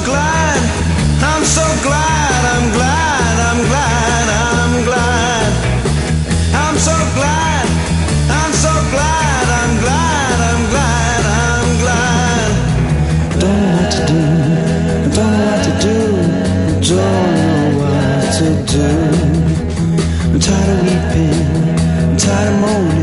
glad, I'm so glad, I'm glad, I'm glad, I'm glad. I'm so glad, I'm so glad, I'm glad, I'm glad, I'm glad. Don't know what to do, don't know what to do, don't know what to do. I'm tired of weeping, I'm tired of moaning.